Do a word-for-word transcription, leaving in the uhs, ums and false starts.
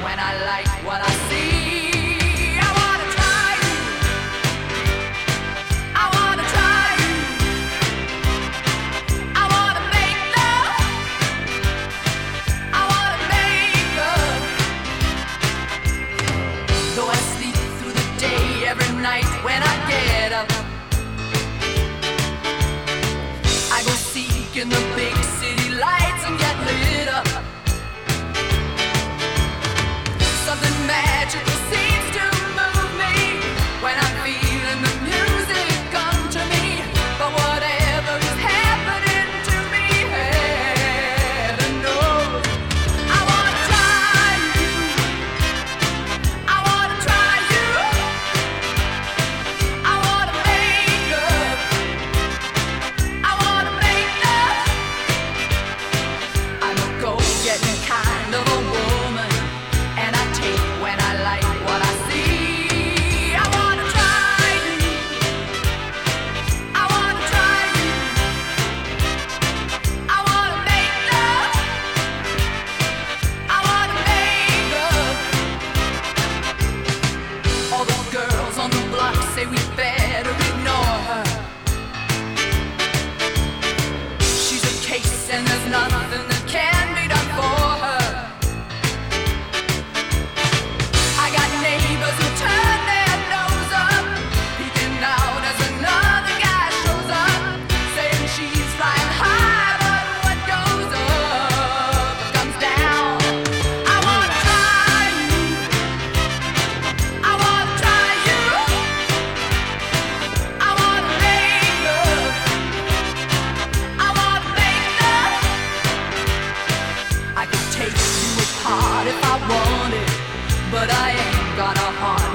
when I like what I see. I wanna try you. I wanna try you. I wanna make love. I wanna make love. Though I sleep through the day every night when I get up, I go seek in the big city lights and get lit up. Something magical seems to move me when I'm feeling the music come to me. But whatever is happening to me, heaven knows. I wanna try you. I wanna try you. I wanna make love. I wanna make love. I'm a go-getting kind of a woman, and I take when I like what I see. I wanna try you. I wanna try you. I wanna make love. I wanna make love. All the girls on the block say we better ignore her. She's a case and there's nothing that can be done for her. I got neighbors who turn their nose up, peeking out as another guy shows up, saying she's flying high, but what goes up comes down. I wanna try you. I wanna try you. I wanna make love. I wanna make love. I could take you apart if I wanted, but I ain't got a heart